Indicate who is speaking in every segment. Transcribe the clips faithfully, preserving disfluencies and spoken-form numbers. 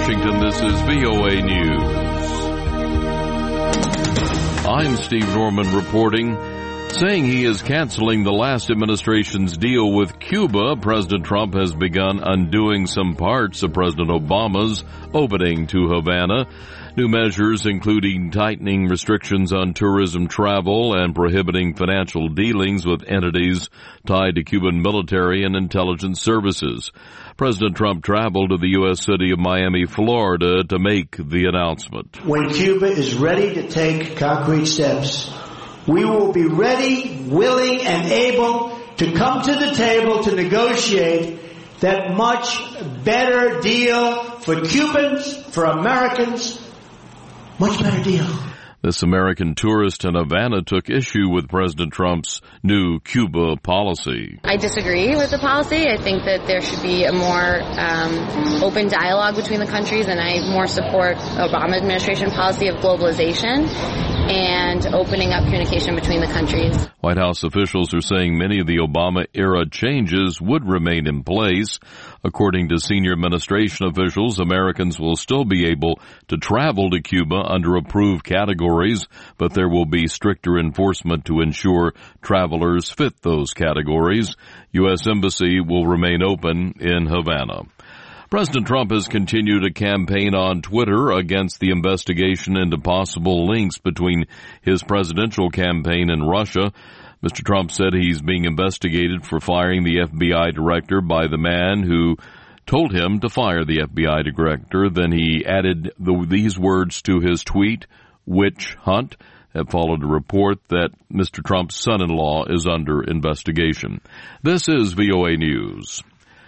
Speaker 1: Washington, this is V O A News. I'm Steve Norman reporting. Saying he is canceling the last administration's deal with Cuba, President Trump has begun undoing some parts of President Obama's opening to Havana. New measures including tightening restrictions on tourism travel and prohibiting financial dealings with entities tied to Cuban military and intelligence services. President Trump traveled to the U S city of Miami, Florida, to make the announcement.
Speaker 2: When Cuba is ready to take concrete steps, we will be ready, willing, and able to come to the table to negotiate that much better deal for Cubans, for Americans, much better deal.
Speaker 1: This American tourist in Havana took issue with President Trump's new Cuba policy.
Speaker 3: I disagree with the policy. I think that there should be a more um, open dialogue between the countries, and I more support Obama administration policy of globalization and opening up communication between the countries.
Speaker 1: White House officials are saying many of the Obama-era changes would remain in place. According to senior administration officials, Americans will still be able to travel to Cuba under approved categories, but there will be stricter enforcement to ensure travelers fit those categories. U S Embassy will remain open in Havana. President Trump has continued a campaign on Twitter against the investigation into possible links between his presidential campaign and Russia. Mister Trump said he's being investigated for firing the F B I director by the man who told him to fire the F B I director. Then he added the, these words to his tweet, "Witch hunt." Have followed a report that Mister Trump's son-in-law is under investigation. This is V O A News.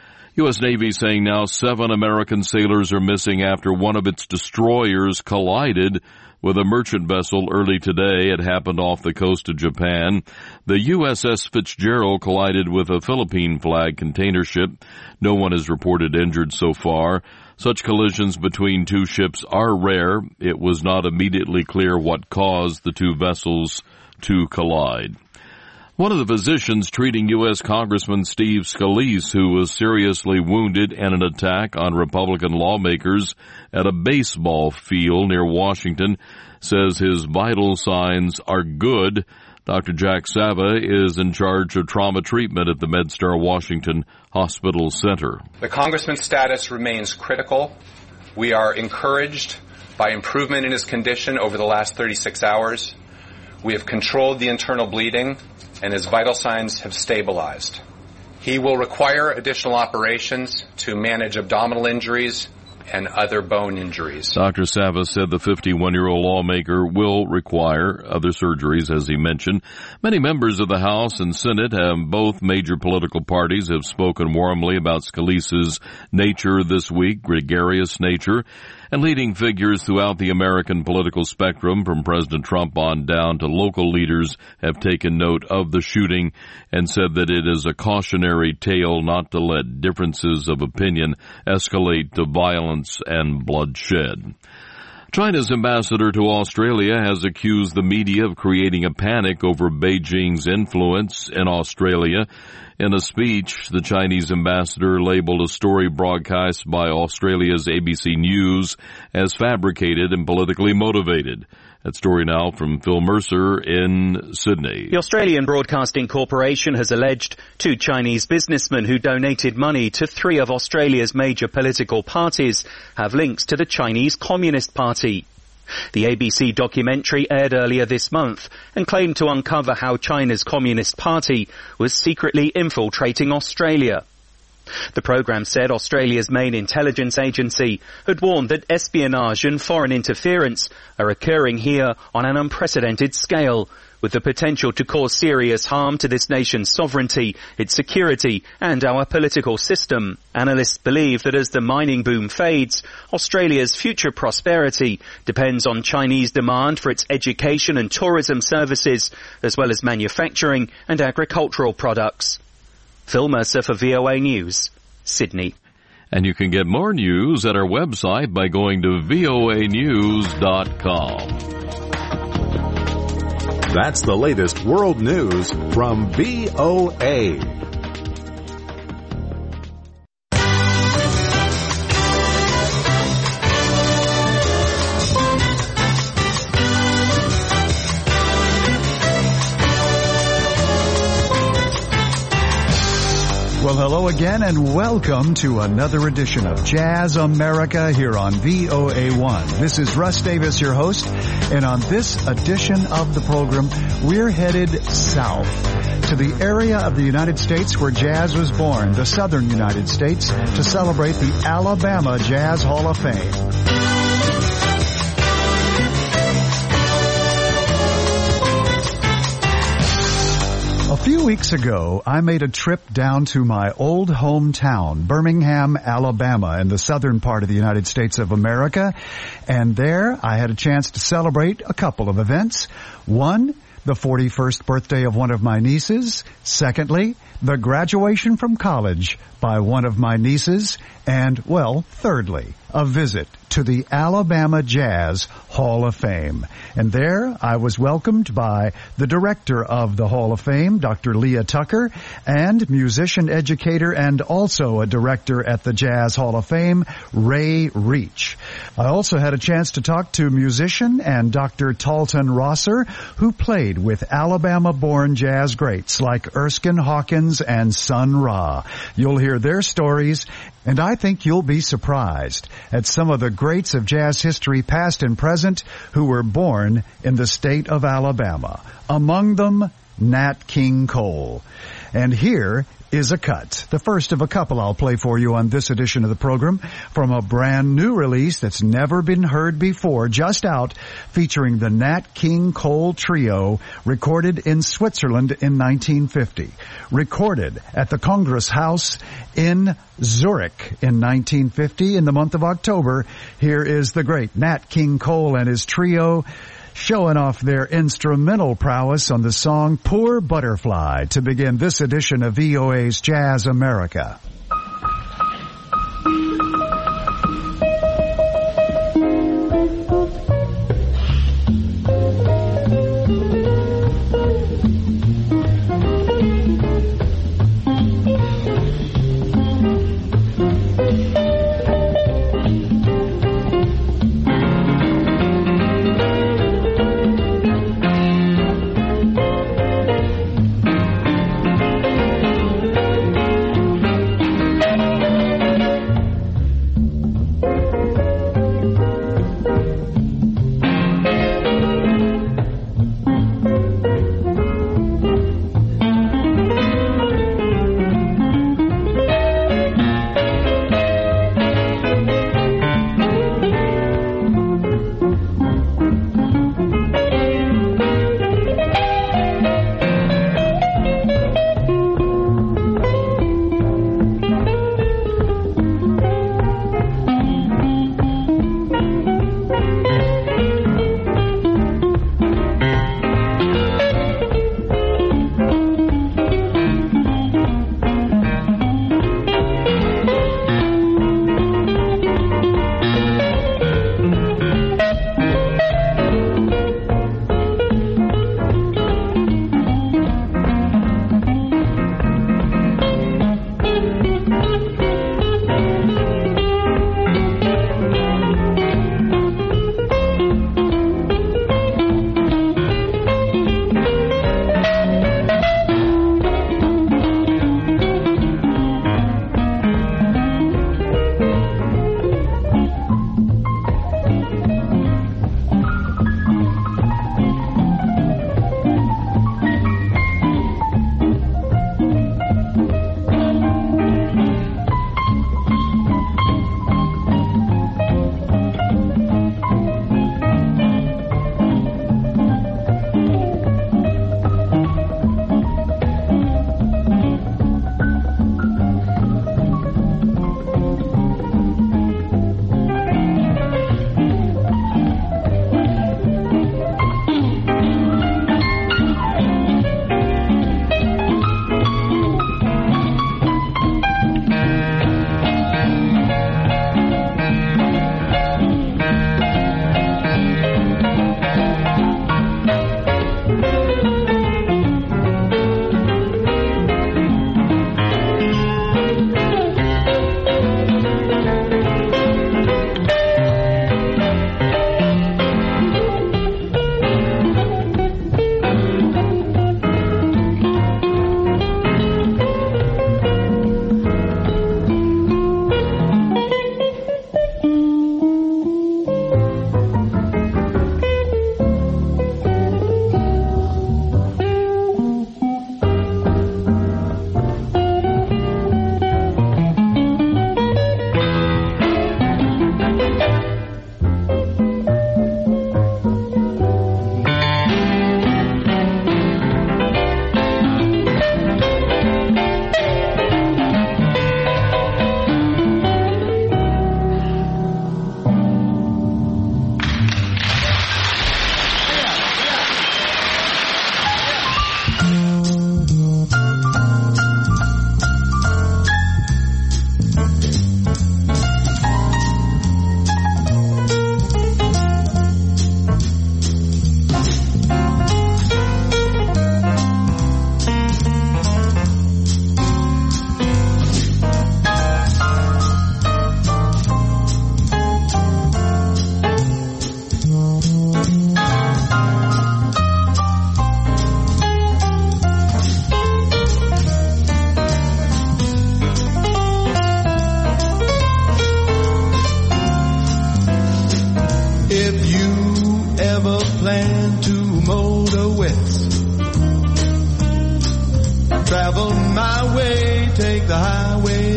Speaker 1: U S Navy saying now seven American sailors are missing after one of its destroyers collided with a merchant vessel early today. It happened off the coast of Japan. The U S S Fitzgerald collided with a Philippine flag container ship. No one is reported injured so far. Such collisions between two ships are rare. It was not immediately clear what caused the two vessels to collide. One of the physicians treating U S Congressman Steve Scalise, who was seriously wounded in an attack on Republican lawmakers at a baseball field near Washington, says his vital signs are good. Doctor Jack Sava is in charge of trauma treatment at the MedStar Washington Hospital Center.
Speaker 4: The congressman's status remains critical. We are encouraged by improvement in his condition over the last thirty-six hours. We have controlled the internal bleeding, and his vital signs have stabilized. He will require additional operations to manage abdominal injuries and other bone injuries.
Speaker 1: Doctor Sava said the fifty-one-year-old lawmaker will require other surgeries, as he mentioned. Many members of the House and Senate, have both major political parties, have spoken warmly about Scalise's nature this week, gregarious nature. And leading figures throughout the American political spectrum, from President Trump on down to local leaders, have taken note of the shooting and said that it is a cautionary tale not to let differences of opinion escalate to violence and bloodshed. China's ambassador to Australia has accused the media of creating a panic over Beijing's influence in Australia. In a speech, the Chinese ambassador labeled a story broadcast by Australia's A B C News as fabricated and politically motivated. That story now from Phil Mercer in Sydney.
Speaker 5: The Australian Broadcasting Corporation has alleged two Chinese businessmen who donated money to three of Australia's major political parties have links to the Chinese Communist Party. The A B C documentary aired earlier this month and claimed to uncover how China's Communist Party was secretly infiltrating Australia. The programme said Australia's main intelligence agency had warned that espionage and foreign interference are occurring here on an unprecedented scale, with the potential to cause serious harm to this nation's sovereignty, its security, and our political system. Analysts believe that as the mining boom fades, Australia's future prosperity depends on Chinese demand for its education and tourism services, as well as manufacturing and agricultural products. Phil Mercer for V O A News, Sydney.
Speaker 1: And you can get more news at our website by going to V O A news dot com.
Speaker 6: That's the latest world news from V O A.
Speaker 7: Well, hello again and welcome to another edition of Jazz America here on V O A one. This is Russ Davis, your host, and on this edition of the program, we're headed south to the area of the United States where jazz was born, the southern United States, to celebrate the Alabama Jazz Hall of Fame. A few weeks ago, I made a trip down to my old hometown, Birmingham, Alabama, in the southern part of the United States of America. And there, I had a chance to celebrate a couple of events. One, the forty-first birthday of one of my nieces. Secondly, the graduation from college by one of my nieces. And, well, thirdly, a visit to the Alabama Jazz Hall of Fame. And there I was welcomed by the director of the Hall of Fame, Doctor Leah Tucker, and musician educator and also a director at the Jazz Hall of Fame, Ray Reach. I also had a chance to talk to musician and Doctor Talton Rosser, who played with Alabama-born jazz greats like Erskine Hawkins and Sun Ra. You'll hear their stories, and I think you'll be surprised at some of the greats of jazz history, past and present, who were born in the state of Alabama. Among them, Nat King Cole. And here is a cut, the first of a couple I'll play for you on this edition of the program, from a brand new release that's never been heard before, just out, featuring the Nat King Cole Trio, recorded in Switzerland in nineteen fifty. Recorded at the Congress House in Zurich in nineteen fifty in the month of October. Here is the great Nat King Cole and his trio, showing off their instrumental prowess on the song Poor Butterfly to begin this edition of V O A's Jazz America.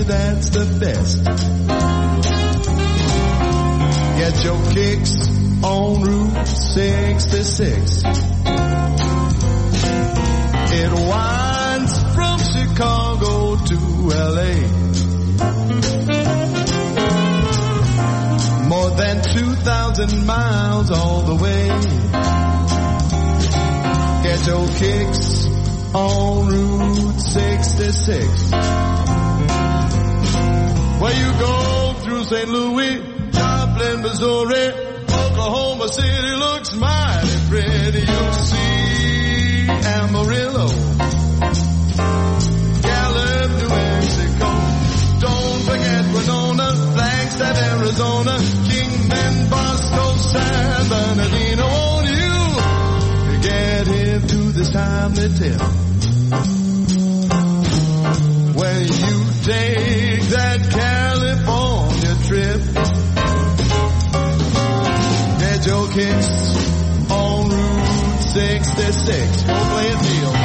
Speaker 8: that's the best. Get your kicks on Route sixty-six. It winds from Chicago to L A. More than two thousand miles all the way. Get your kicks on Route sixty-six. Where you go through Saint Louis, Joplin, Missouri, Oklahoma City looks mighty pretty. You'll see Amarillo, Gallup, New Mexico. Don't forget Winona, Flagstaff, Arizona, Kingman, Bosco, San Bernardino. Won't you get hip to this timely tip? When you take that California trip, get your kicks on Route sixty-six. Go play a field.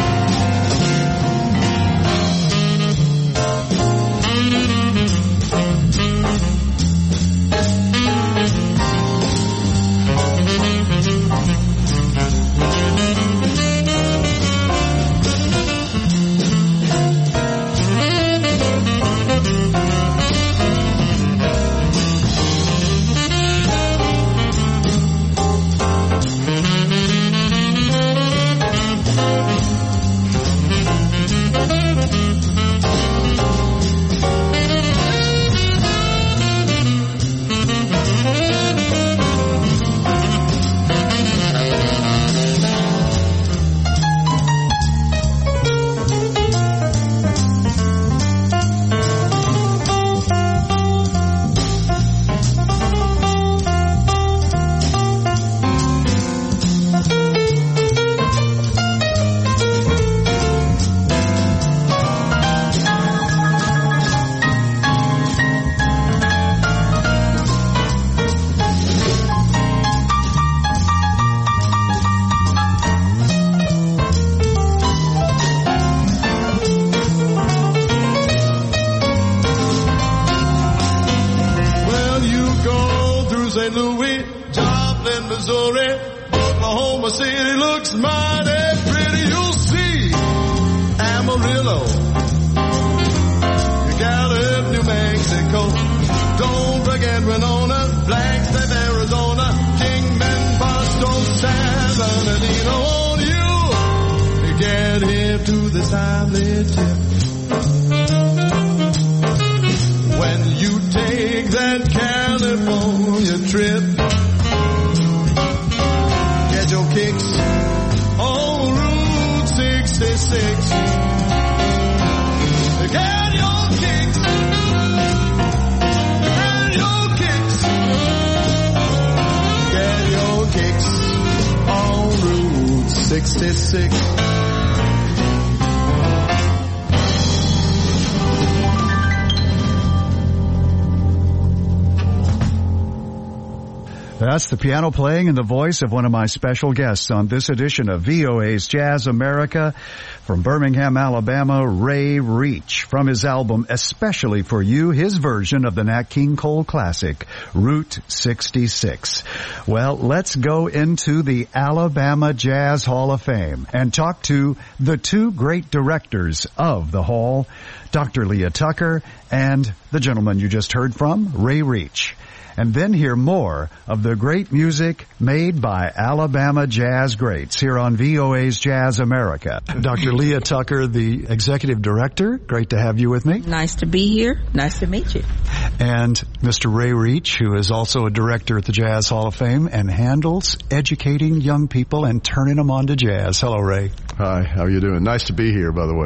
Speaker 7: That's the piano playing and the voice of one of my special guests on this edition of V O A's Jazz America. From Birmingham, Alabama, Ray Reach. From his album Especially for You, his version of the Nat King Cole classic, Route sixty-six. Well, let's go into the Alabama Jazz Hall of Fame and talk to the two great directors of the Hall, Doctor Leah Tucker and the gentleman you just heard from, Ray Reach. And then hear more of the great music made by Alabama jazz greats here on V O A's Jazz America. Doctor Leah Tucker, the executive director, great to have you with me.
Speaker 9: Nice to be here. Nice to meet you.
Speaker 7: And Mister Ray Reach, who is also a director at the Jazz Hall of Fame and handles educating young people and turning them on to jazz. Hello, Ray.
Speaker 10: Hi, how are you doing? Nice to be here, by the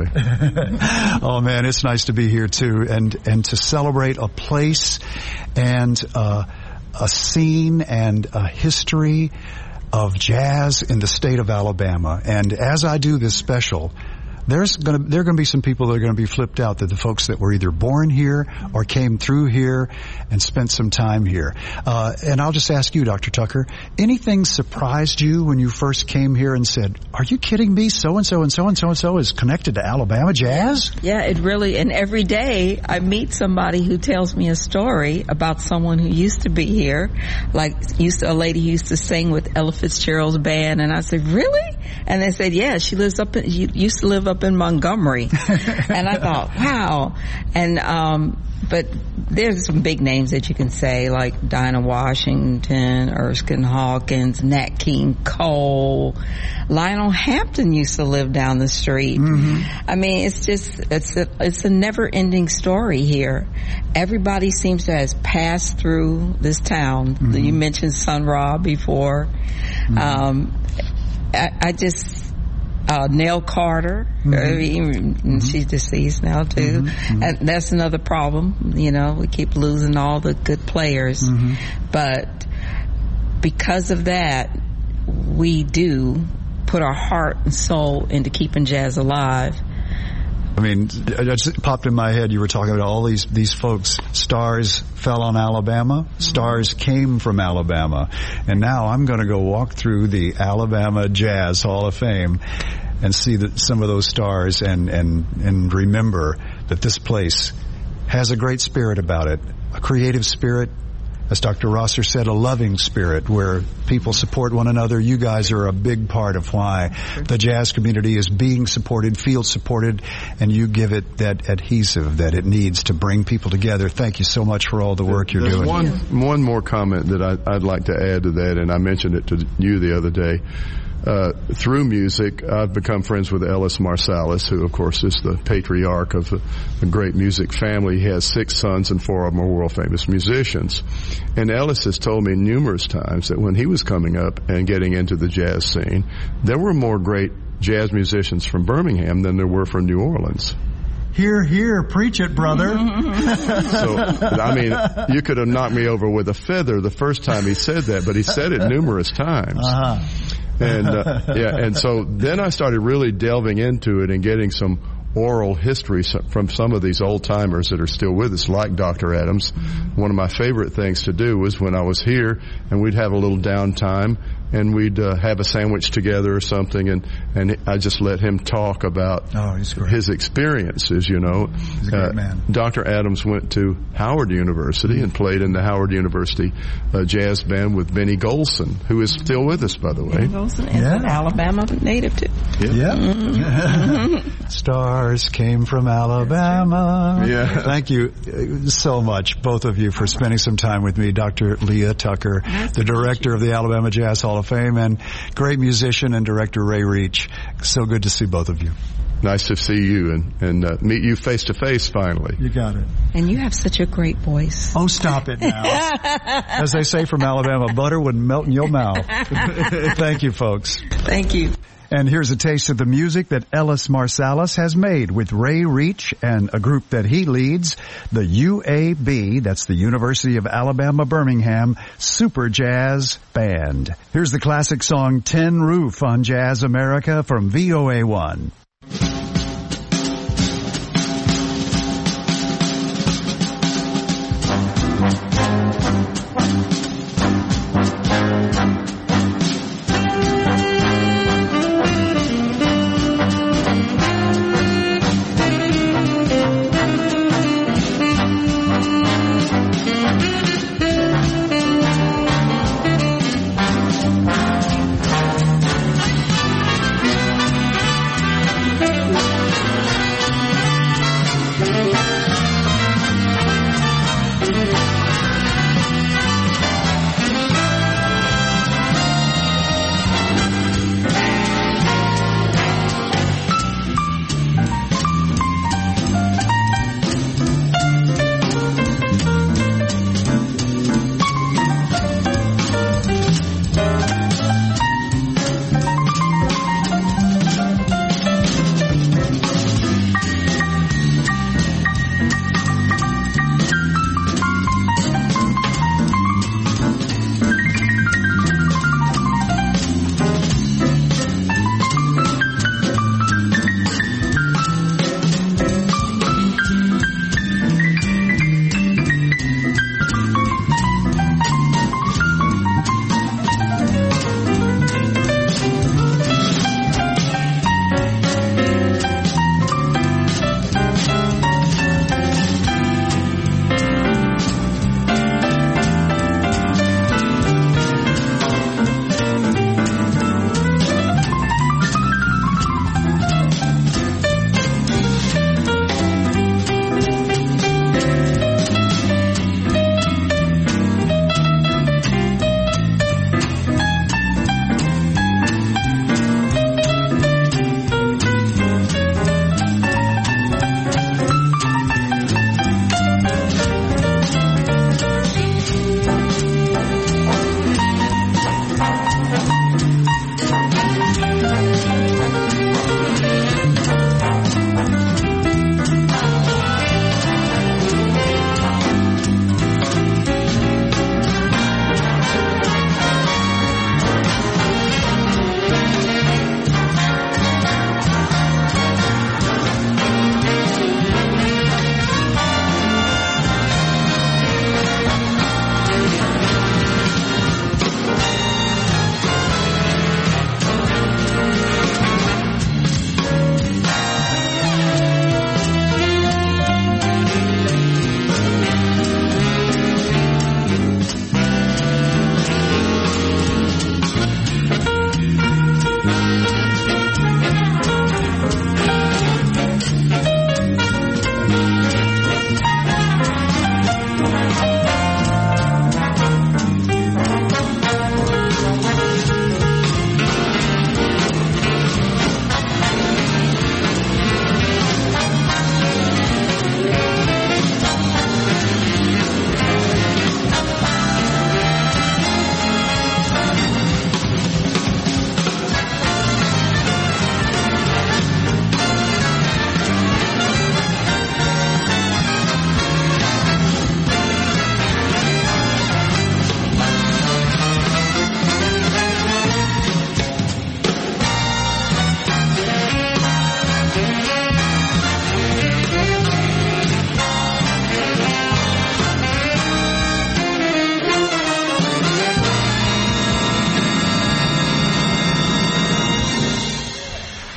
Speaker 10: way.
Speaker 7: Oh, man, it's nice to be here, too, and, and to celebrate a place and uh, a scene and a history of jazz in the state of Alabama. And as I do this special, there's going to, there are going to be some people that are going to be flipped out, that the folks that were either born here or came through here and spent some time here. Uh, and I'll just ask you, Doctor Tucker, anything surprised you when you first came here and said, are you kidding me? So-and-so and so-and-so and so is connected to Alabama jazz?
Speaker 9: Yeah, it really, and every day I meet somebody who tells me a story about someone who used to be here, like used to, a lady who used to sing with Ella Fitzgerald's band, and I said, really? And they said, yeah, she lives up in, she used to live up in Montgomery. And I thought, wow. And, um, but there's some big names that you can say, like Dinah Washington, Erskine Hawkins, Nat King Cole. Lionel Hampton used to live down the street. Mm-hmm. I mean, it's just, it's a, it's a never-ending story here. Everybody seems to have passed through this town. Mm-hmm. You mentioned Sun Ra before. Mm-hmm. Um, I, I just, Uh, Nell Carter, mm-hmm. I mean, mm-hmm. she's deceased now too. Mm-hmm. And that's another problem. You know, we keep losing all the good players. Mm-hmm. But because of that, we do put our heart and soul into keeping jazz alive.
Speaker 7: I mean, it just popped in my head. You were talking about all these, these folks. Stars fell on Alabama. Stars came from Alabama. And now I'm going to go walk through the Alabama Jazz Hall of Fame and see that some of those stars and, and, and remember that this place has a great spirit about it, a creative spirit. As Doctor Rosser said, a loving spirit where people support one another. You guys are a big part of why the jazz community is being supported, feels supported, and you give it that adhesive that it needs to bring people together. Thank you so much for all the work you're
Speaker 10: There's
Speaker 7: doing.
Speaker 10: One, one more comment that I, I'd like to add to that, and I mentioned it to you the other day. Uh, through music, I've become friends with Ellis Marsalis, who, of course, is the patriarch of a, a great music family. He has six sons, and four of them are world-famous musicians. And Ellis has told me numerous times that when he was coming up and getting into the jazz scene, there were more great jazz musicians from Birmingham than there were from New Orleans.
Speaker 7: Hear, hear, preach it, brother.
Speaker 10: So, I mean, you could have knocked me over with a feather the first time he said that, but he said it numerous times. Uh-huh. And, uh, yeah, and so then I started really delving into it and getting some oral history from some of these old timers that are still with us, like Doctor Adams. Mm-hmm. One of my favorite things to do was when I was here and we'd have a little downtime and we'd uh, have a sandwich together or something, and, and I just let him talk about
Speaker 7: oh, he's great.
Speaker 10: his experiences, you know.
Speaker 7: He's a great uh, man.
Speaker 10: Doctor Adams went to Howard University and played in the Howard University uh, jazz band with Benny Golson, who is still with us, by the way.
Speaker 9: Benny Golson is yeah. an Alabama native, too.
Speaker 10: Yeah.
Speaker 7: yeah. Mm-hmm. Stars came from Alabama.
Speaker 10: Yeah.
Speaker 7: Thank you so much, both of you, for spending some time with me. Doctor Leah Tucker, nice the director of the Alabama Jazz Hall of Fame, and great musician and director Ray Reach. So good to see both of you.
Speaker 10: Nice to see you and, and uh, meet you face to face finally.
Speaker 7: You got it.
Speaker 9: And you have such a great voice.
Speaker 7: Oh, stop it now. As they say from Alabama, butter would melt in your mouth. Thank you, folks.
Speaker 9: Thank you.
Speaker 7: And here's a taste of the music that Ellis Marsalis has made with Ray Reach and a group that he leads, the U A B, that's the University of Alabama, Birmingham, Super Jazz Band. Here's the classic song Tin Roof on Jazz America from V O A one.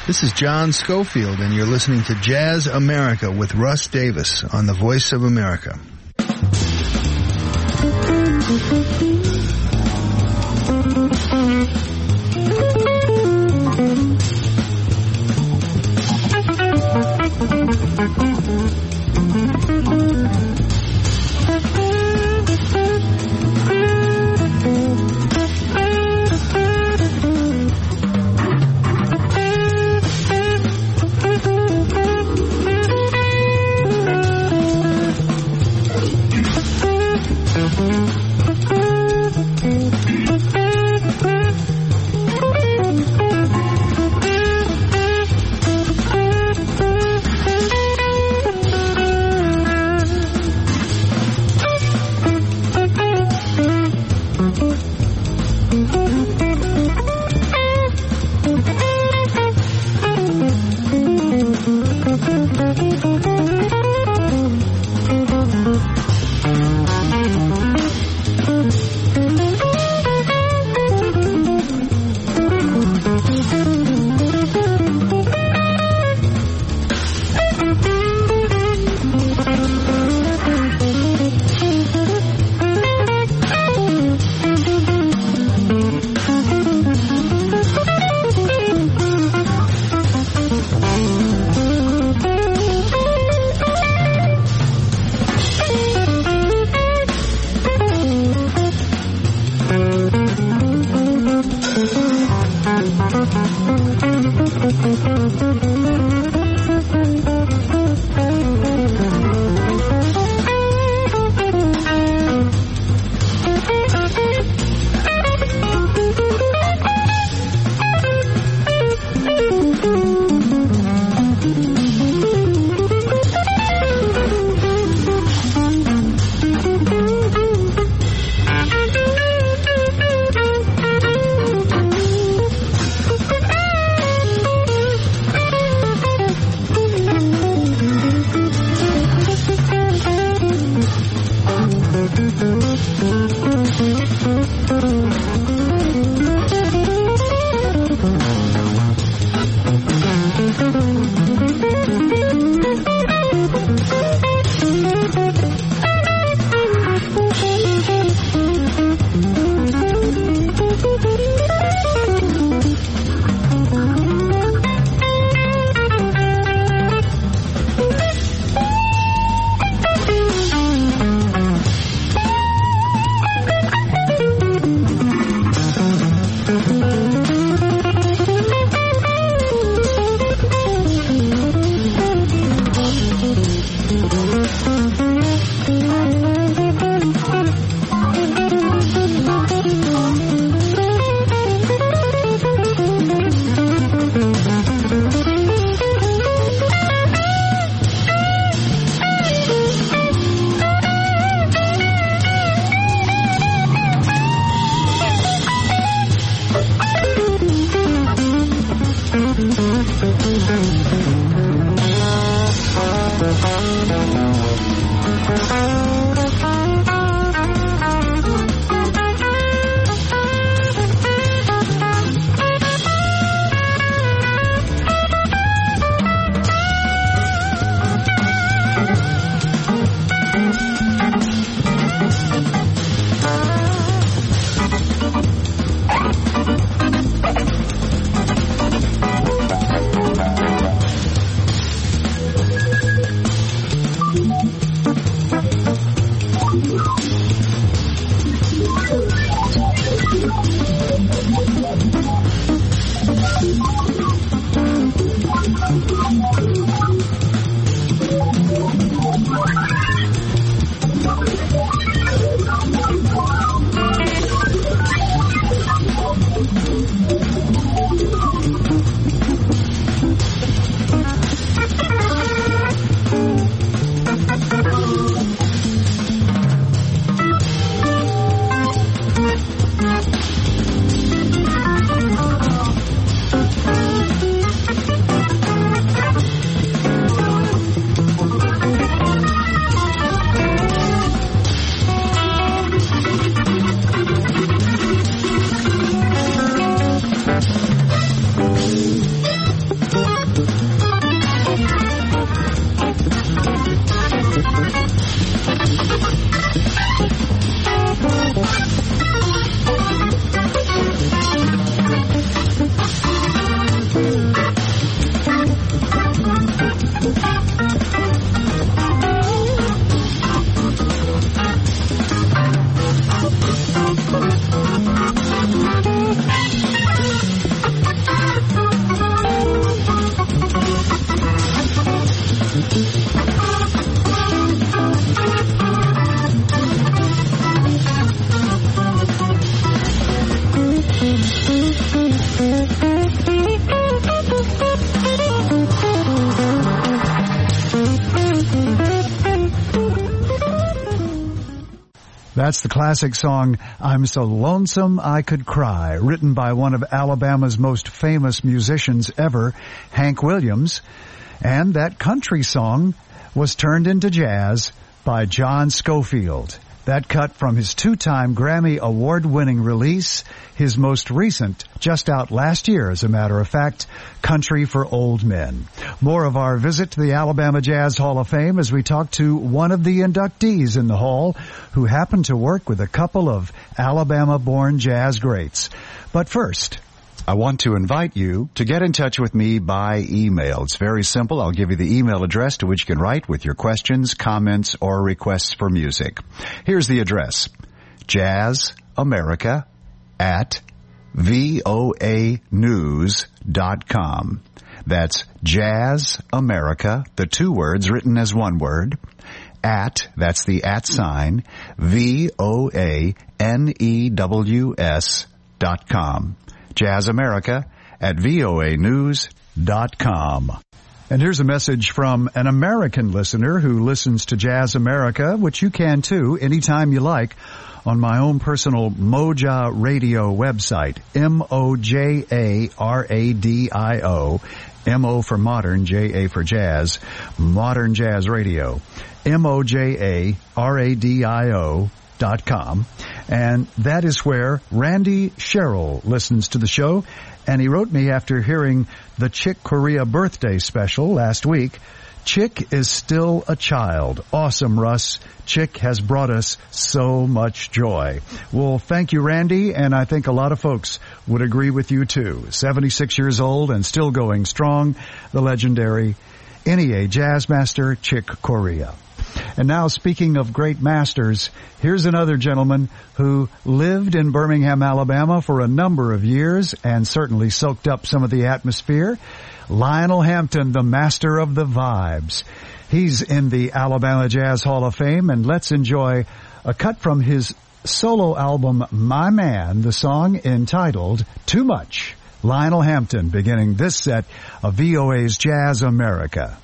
Speaker 11: This is John Schofield, and you're listening to Jazz America with Russ Davis on the Voice of America.
Speaker 7: That's the classic song, I'm So Lonesome I Could Cry, written by one of Alabama's most famous musicians ever, Hank Williams. And that country song was turned into jazz by John Scofield. That cut from his two-time Grammy Award-winning release, his most recent, just out last year, as a matter of fact, Country for Old Men. More of our visit to the Alabama Jazz Hall of Fame as we talk to one of the inductees in the hall who happened to work with a couple of Alabama-born jazz greats. But first, I want to invite you to get in touch with me by email. It's very simple. I'll give you the email address to which you can write with your questions, comments, or requests for music. Here's the address. jazzamerica at voa news dot com. That's jazzamerica, the two words written as one word, at, that's the at sign, V O A N E W S dot com. jazzamerica at voa news dot com. And here's a message from an American listener who listens to Jazz America, which you can too, anytime you like, on my own personal Moja Radio website, M O J A R A D I O, M O for modern, J A for jazz, Modern Jazz Radio, M O J A R A D I O dot com. And that is where Randy Sherrill listens to the show. And he wrote me after hearing the Chick Corea birthday special last week. Chick is still a child. Awesome, Russ. Chick has brought us so much joy. Well, thank you, Randy, and I think a lot of folks would agree with you, too. seventy-six years old and still going strong, the legendary N E A jazz master, Chick Corea. And now, speaking of great masters, here's another gentleman who lived in Birmingham, Alabama for a number of years and certainly soaked up some of the atmosphere. Lionel Hampton, the master of the vibes. He's in the Alabama Jazz Hall of Fame, and let's enjoy a cut from his solo album, My Man, the song entitled Too Much. Lionel Hampton beginning this set of V O A's Jazz America.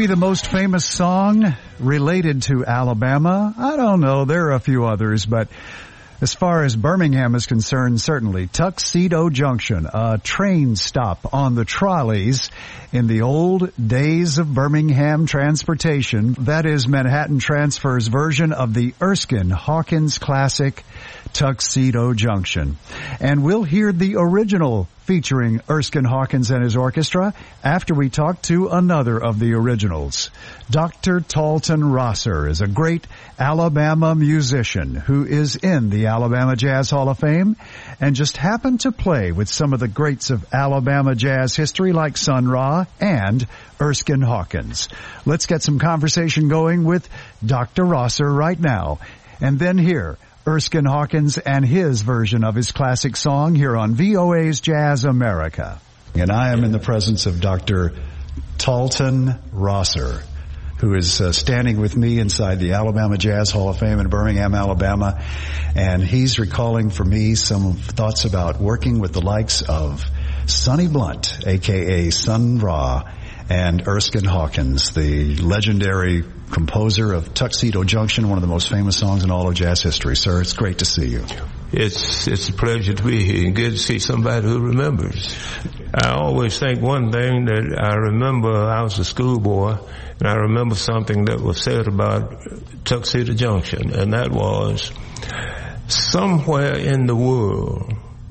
Speaker 7: Maybe the most famous song related to Alabama? I don't know. There are a few others, but as far as Birmingham is concerned, certainly Tuxedo Junction, a train stop on the trolleys in the old days of Birmingham transportation. That is Manhattan Transfer's version of the Erskine Hawkins classic, Tuxedo Junction. And we'll hear the original featuring Erskine Hawkins and his orchestra after we talk to another of the originals. Doctor Talton Rosser is a great Alabama musician who is in the Alabama Jazz Hall of Fame and just happened to play with some of the greats of Alabama jazz history like Sun Ra and Erskine Hawkins. Let's get some conversation going with Doctor Rosser right now, and then hear Erskine Hawkins and his version of his classic song here on V O A's Jazz America. And I am in the presence of Doctor Talton Rosser, who is uh, standing with me inside the Alabama Jazz Hall of Fame in Birmingham, Alabama. And he's recalling for me some thoughts about working with the likes of Sonny Blunt, a k a. Sun Ra, and Erskine Hawkins, the legendary composer of Tuxedo Junction, one of the most famous songs in all of jazz history. Sir, it's great to see you.
Speaker 12: It's it's a pleasure to be here and good to see somebody who remembers. I always think one thing that I remember, I was a schoolboy, and I remember something that was said about Tuxedo Junction, and that was, somewhere in the world,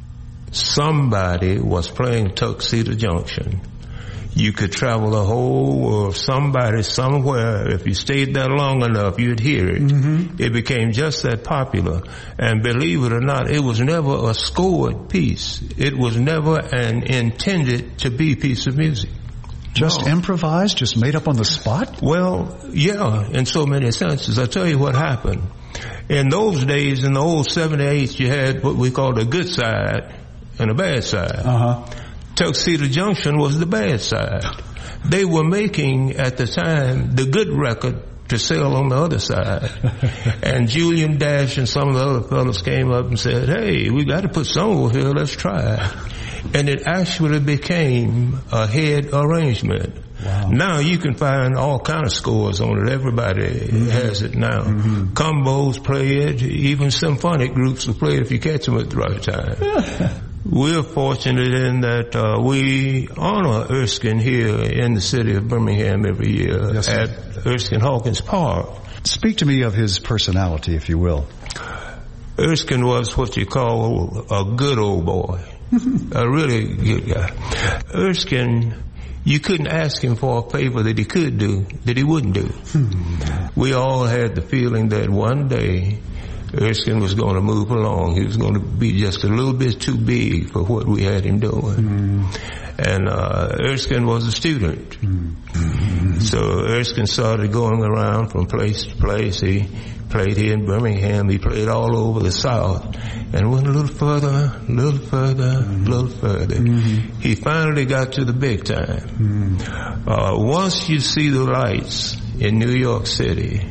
Speaker 12: somebody was playing Tuxedo Junction. You could travel the whole world. Somebody, somewhere, if you stayed there long enough, you'd hear it. Mm-hmm. It became just that popular. And believe it or not, it was never a scored piece. It was never an intended to be piece of music.
Speaker 7: Just
Speaker 12: no.
Speaker 7: improvised? Just made up on the spot?
Speaker 12: Well, yeah, in so many senses. I'll tell you what happened. In those days, in the old seventy-eights, you had what we called a good side and a bad side. Uh-huh. Tuxedo Junction was the bad side. They were making, at the time, the good record to sell on the other side. And Julian Dash and some of the other fellows came up and said, hey, we got to put some over here, let's try it. And it actually became a head arrangement. Wow. Now you can find all kind of scores on it. Everybody mm-hmm. has it now. Mm-hmm. Combos play it. Even symphonic groups will play it if you catch them at the right time. We're fortunate in that uh, we honor Erskine here in the city of Birmingham every year yes, at Erskine Hawkins Park.
Speaker 7: Speak to me of his personality, if you will.
Speaker 12: Erskine was what you call a good old boy, a really good guy. Erskine, you couldn't ask him for a favor that he could do, that he wouldn't do. We all had the feeling that one day Erskine was going to move along. He was going to be just a little bit too big for what we had him doing. Mm. And uh, Erskine was a student. Mm. So Erskine started going around from place to place. He played here in Birmingham. He played all over the South. And went a little further, a little further, a mm. little further. Mm-hmm. He finally got to the big time. Mm. Uh, once you see the lights in New York City,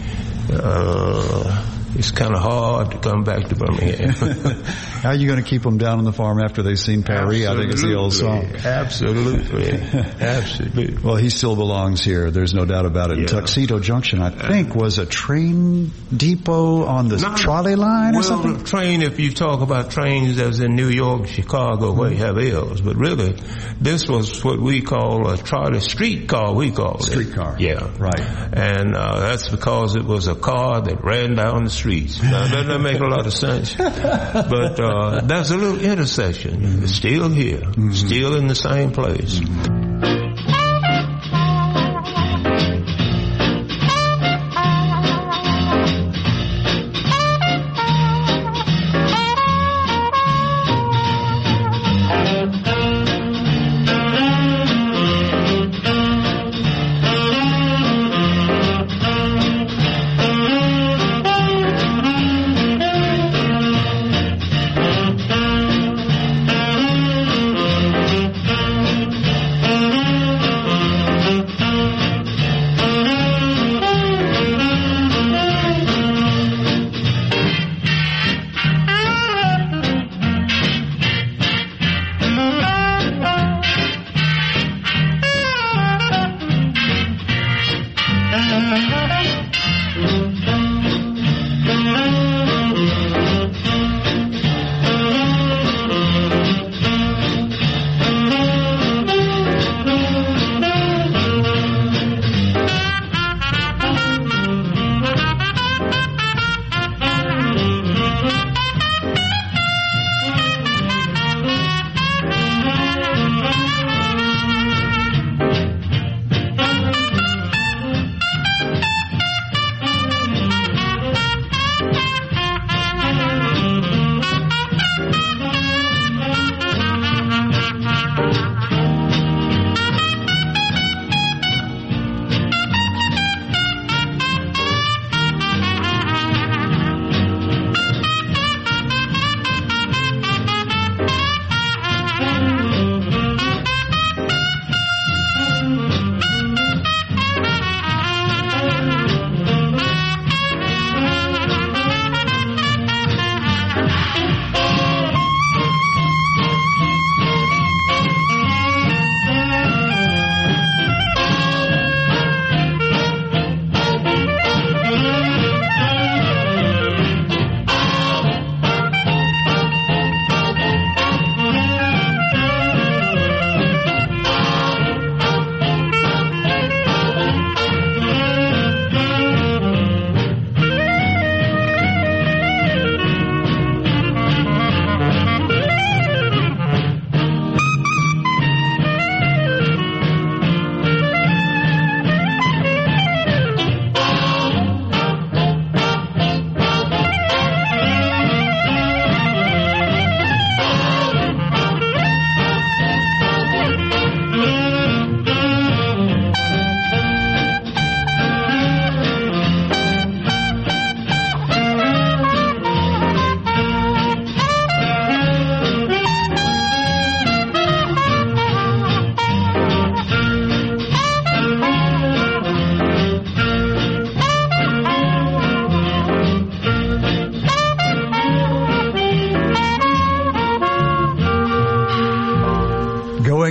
Speaker 12: uh, it's kind of hard to come back to Birmingham.
Speaker 7: How are you going to keep them down on the farm after they've seen Paris? I think it's the old song.
Speaker 12: Absolutely. Absolutely.
Speaker 7: Well, he still belongs here. There's no doubt about it. Yeah. Tuxedo Junction, I think, was a train depot on the Not, trolley line
Speaker 12: well,
Speaker 7: or something?
Speaker 12: Well, train, if you talk about trains as in New York, Chicago, where you have L's. But really, this was what we call a trolley streetcar, we call it.
Speaker 7: Streetcar.
Speaker 12: Yeah.
Speaker 7: Right.
Speaker 12: And uh, that's because it was a car that ran down the street. Now, that doesn't make a lot of sense. But uh, that's a little intersection. Mm-hmm. It's still here. Mm-hmm. Still in the same place. Mm-hmm.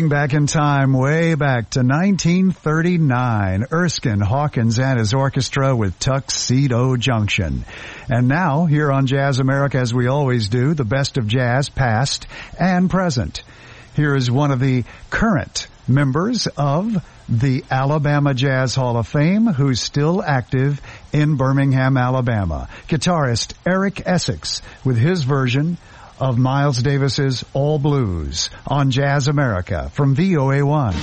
Speaker 7: Going back in time, way back to nineteen thirty-nine, Erskine Hawkins and his orchestra with Tuxedo Junction. And now, here on Jazz America, as we always do, the best of jazz, past and present. Here is one of the current members of the Alabama Jazz Hall of Fame, who's still active in Birmingham, Alabama. Guitarist Eric Essex with his version of Miles Davis's All Blues on Jazz America from V O A one.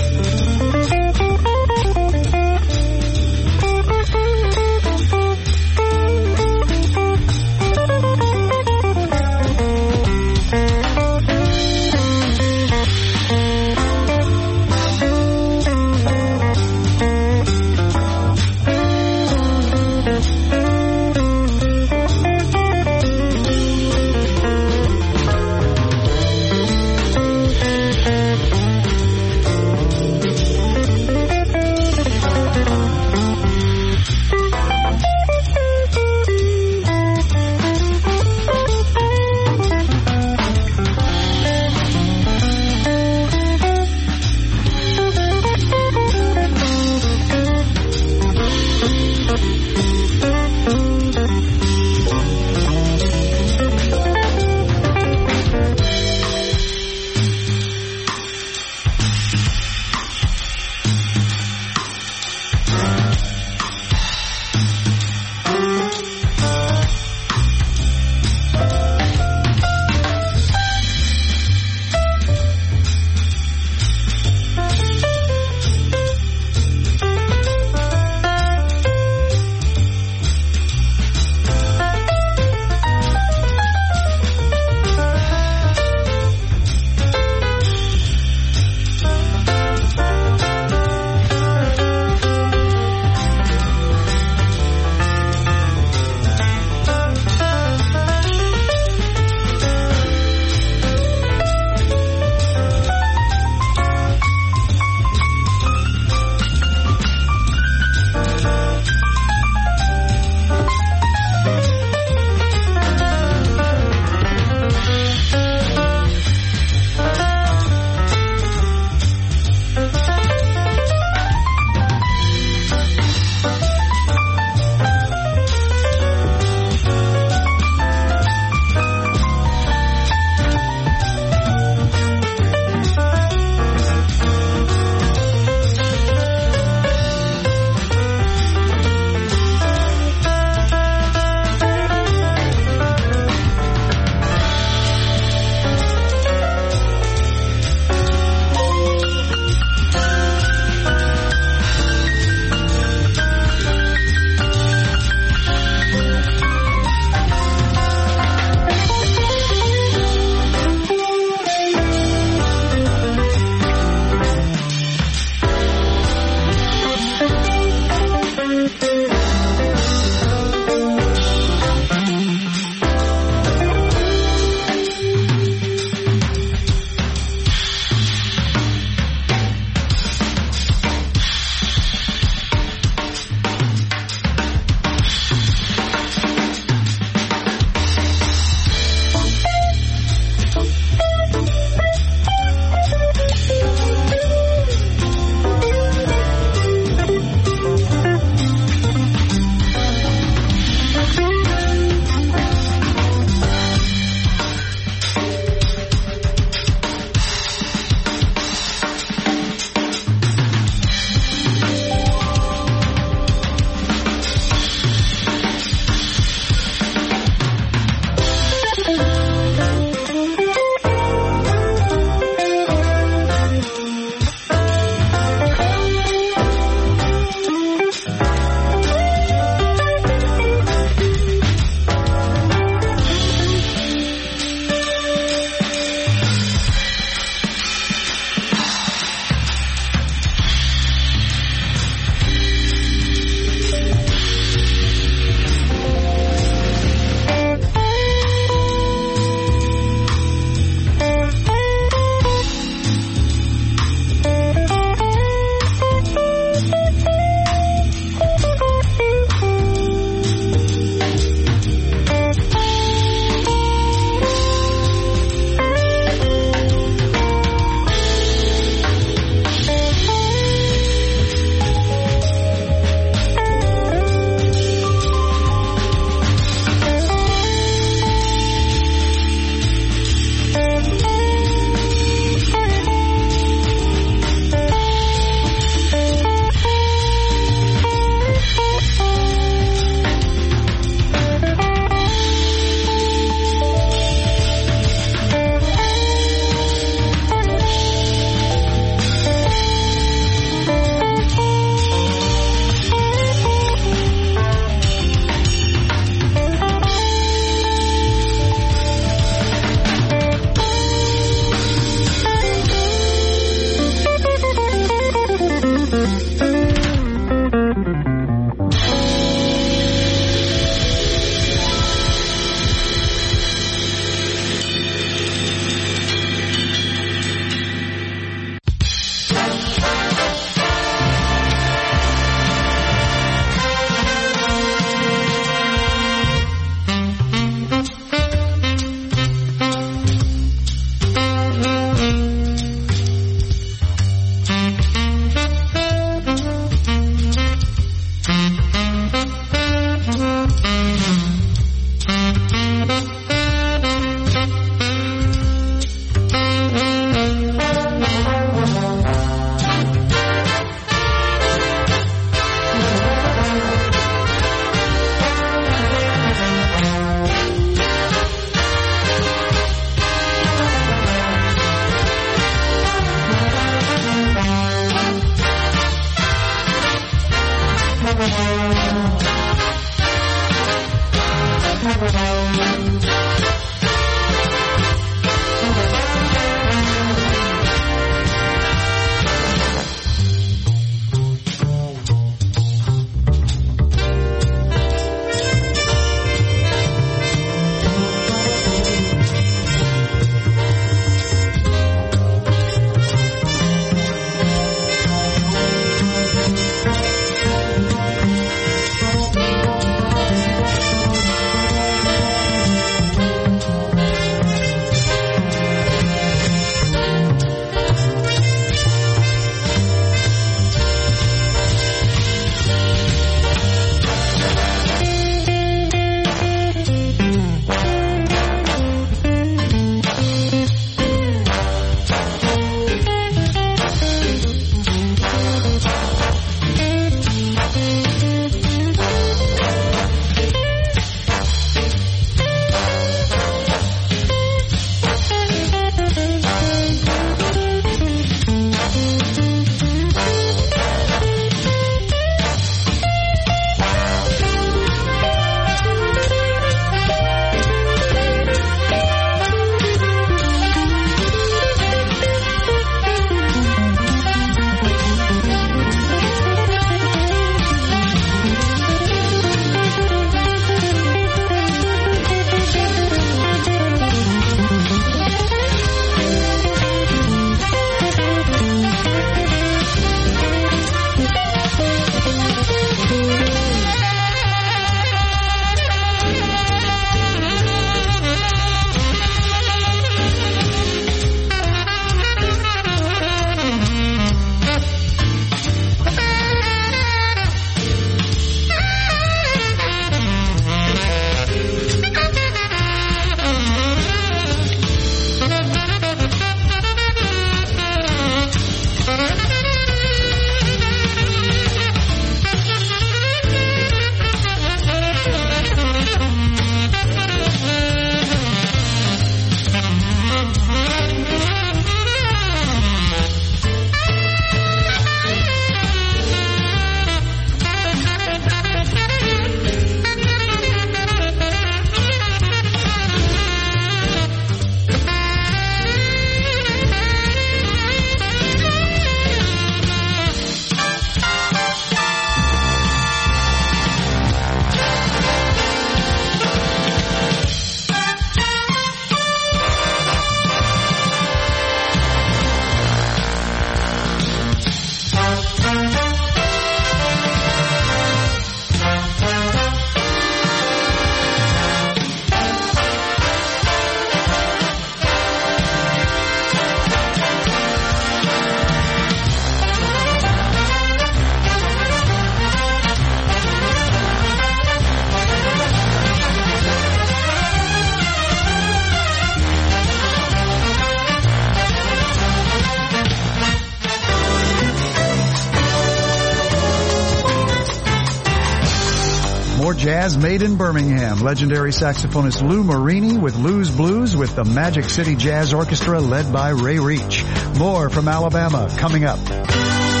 Speaker 7: Jazz made in Birmingham. Legendary saxophonist Lou Marini with Lou's Blues with the Magic City Jazz Orchestra led by Ray Reach. More from Alabama coming up.